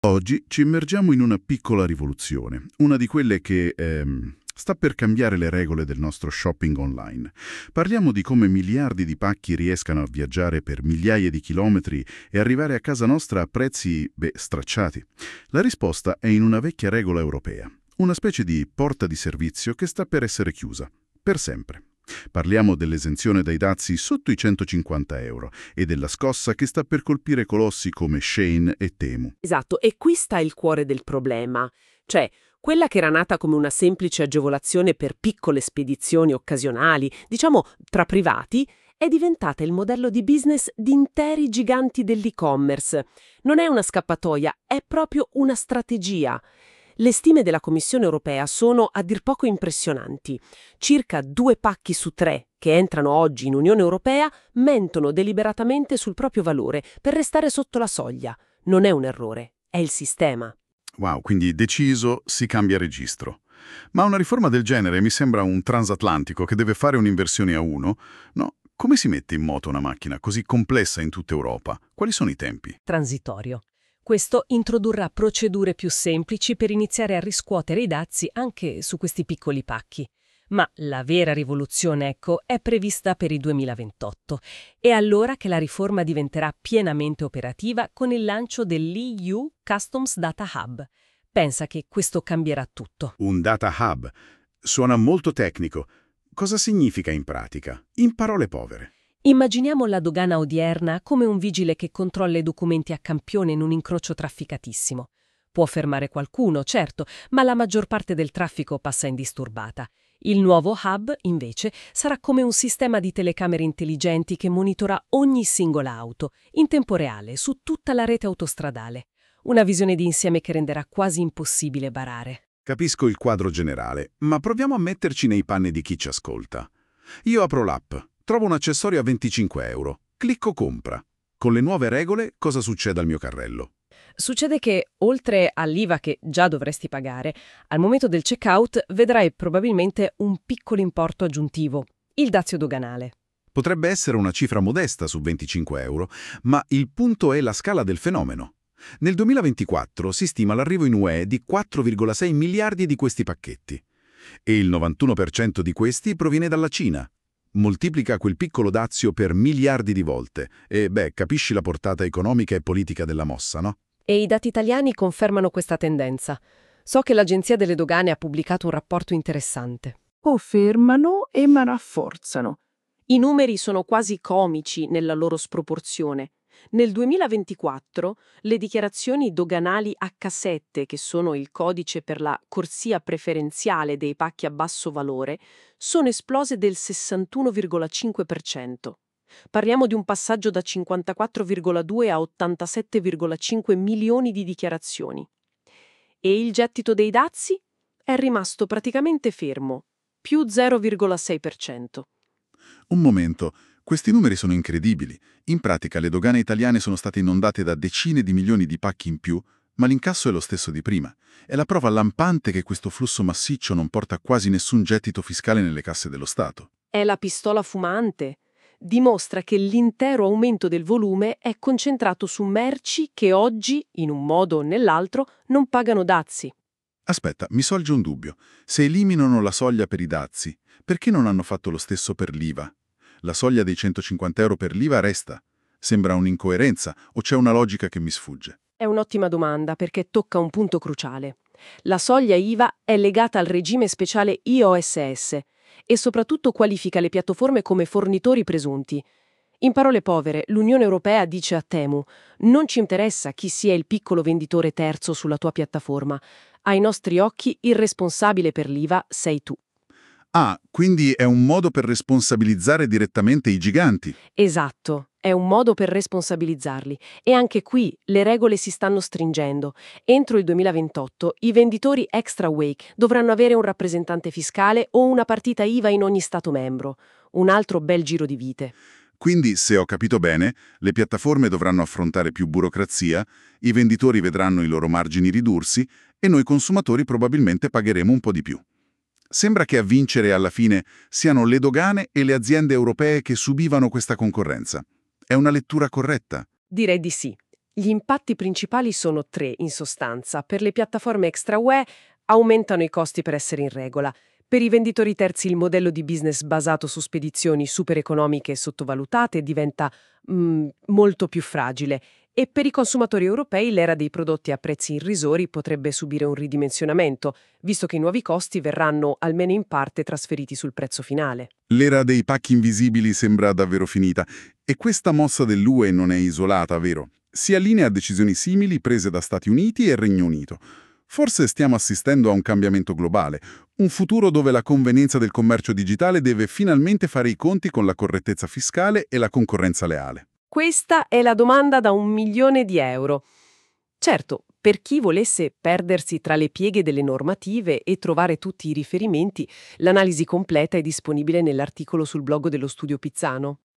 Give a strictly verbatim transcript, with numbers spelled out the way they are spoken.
Oggi ci immergiamo in una piccola rivoluzione, una di quelle che ehm, sta per cambiare le regole del nostro shopping online. Parliamo di come miliardi di pacchi riescano a viaggiare per migliaia di chilometri e arrivare a casa nostra a prezzi, beh, stracciati. La risposta è in una vecchia regola europea, una specie di porta di servizio che sta per essere chiusa, per sempre. Parliamo dell'esenzione dai dazi sotto i centocinquanta euro e della scossa che sta per colpire colossi come Shein e Temu. Esatto, e qui sta il cuore del problema. Cioè, quella che era nata come una semplice agevolazione per piccole spedizioni occasionali, diciamo tra privati, è diventata il modello di business di interi giganti dell'e-commerce. Non è una scappatoia, è proprio una strategia. Le stime della Commissione europea sono a dir poco impressionanti. Circa due pacchi su tre che entrano oggi in Unione Europea mentono deliberatamente sul proprio valore per restare sotto la soglia. Non è un errore, è il sistema. Wow, quindi deciso, si cambia registro. Ma una riforma del genere mi sembra un transatlantico che deve fare un'inversione a uno. No, come si mette in moto una macchina così complessa in tutta Europa? Quali sono i tempi? Transitorio. Questo introdurrà procedure più semplici per iniziare a riscuotere i dazi anche su questi piccoli pacchi. Ma la vera rivoluzione, ecco, è prevista per il duemilaventotto. È allora che la riforma diventerà pienamente operativa con il lancio dell'E U Customs Data Hub. Pensa che questo cambierà tutto. Un data hub. Suona molto tecnico. Cosa significa in pratica? In parole povere. Immaginiamo la dogana odierna come un vigile che controlla i documenti a campione in un incrocio trafficatissimo. Può fermare qualcuno, certo, ma la maggior parte del traffico passa indisturbata. Il nuovo hub, invece, sarà come un sistema di telecamere intelligenti che monitora ogni singola auto, in tempo reale, su tutta la rete autostradale. Una visione d'insieme che renderà quasi impossibile barare. Capisco il quadro generale, ma proviamo a metterci nei panni di chi ci ascolta. Io apro l'app, trovo un accessorio a venticinque euro, clicco compra. Con le nuove regole, cosa succede al mio carrello? Succede che, oltre all'I V A che già dovresti pagare, al momento del checkout vedrai probabilmente un piccolo importo aggiuntivo, il dazio doganale. Potrebbe essere una cifra modesta su venticinque euro, ma il punto è la scala del fenomeno. Nel duemilaventiquattro si stima l'arrivo in U E di quattro virgola sei miliardi di questi pacchetti. E il novantuno per cento di questi proviene dalla Cina. Moltiplica quel piccolo dazio per miliardi di volte e, beh, capisci la portata economica e politica della mossa, no? E i dati italiani confermano questa tendenza. So che l'Agenzia delle Dogane ha pubblicato un rapporto interessante. Confermano e ma rafforzano. I numeri sono quasi comici nella loro sproporzione. Nel duemilaventiquattro le dichiarazioni doganali acca sette, che sono il codice per la corsia preferenziale dei pacchi a basso valore, sono esplose del sessantuno virgola cinque per cento. Parliamo di un passaggio da cinquantaquattro virgola due a ottantasette virgola cinque milioni di dichiarazioni. E il gettito dei dazi è rimasto praticamente fermo, più zero virgola sei per cento. Un momento, questi numeri sono incredibili. In pratica le dogane italiane sono state inondate da decine di milioni di pacchi in più, ma l'incasso è lo stesso di prima. È la prova lampante che questo flusso massiccio non porta quasi nessun gettito fiscale nelle casse dello Stato. È la pistola fumante. Dimostra che l'intero aumento del volume è concentrato su merci che oggi, in un modo o nell'altro, non pagano dazi. Aspetta, mi sorge un dubbio. Se eliminano la soglia per i dazi, perché non hanno fatto lo stesso per l'I V A? La soglia dei centocinquanta euro per l'I V A resta. Sembra un'incoerenza o c'è una logica che mi sfugge? È un'ottima domanda perché tocca un punto cruciale. La soglia I V A è legata al regime speciale I O S S e soprattutto qualifica le piattaforme come fornitori presunti. In parole povere, l'Unione Europea dice a Temu: non ci interessa chi sia il piccolo venditore terzo sulla tua piattaforma. Ai nostri occhi il responsabile per l'I V A sei tu. Ah, quindi è un modo per responsabilizzare direttamente i giganti. Esatto, è un modo per responsabilizzarli. E anche qui le regole si stanno stringendo. Entro il duemilaventotto i venditori extra weight dovranno avere un rappresentante fiscale o una partita I V A in ogni Stato membro. Un altro bel giro di vite. Quindi, se ho capito bene, le piattaforme dovranno affrontare più burocrazia, i venditori vedranno i loro margini ridursi e noi consumatori probabilmente pagheremo un po' di più. Sembra che a vincere alla fine siano le dogane e le aziende europee che subivano questa concorrenza. È una lettura corretta? Direi di sì. Gli impatti principali sono tre, in sostanza. Per le piattaforme extra-U E aumentano i costi per essere in regola. Per i venditori terzi il modello di business basato su spedizioni super economiche e sottovalutate diventa mm, molto più fragile. E per i consumatori europei l'era dei prodotti a prezzi irrisori potrebbe subire un ridimensionamento, visto che i nuovi costi verranno, almeno in parte, trasferiti sul prezzo finale. L'era dei pacchi invisibili sembra davvero finita. E questa mossa dell'U E non è isolata, vero? Si allinea a decisioni simili prese da Stati Uniti e Regno Unito. Forse stiamo assistendo a un cambiamento globale, un futuro dove la convenienza del commercio digitale deve finalmente fare i conti con la correttezza fiscale e la concorrenza leale. Questa è la domanda da un milione di euro. Certo, per chi volesse perdersi tra le pieghe delle normative e trovare tutti i riferimenti, l'analisi completa è disponibile nell'articolo sul blog dello Studio Pizzano.